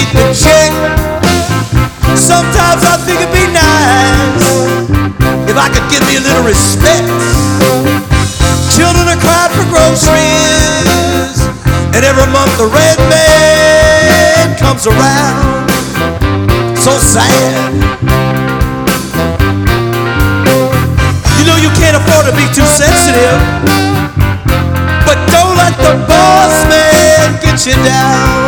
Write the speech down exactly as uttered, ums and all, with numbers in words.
keep in check. Sometimes I think it'd be nice if I could give me a little respect. Children are crying for groceries, and every month the red man comes around. So sad. You know you can't afford to be too sensitive, but don't let the boss man get you down.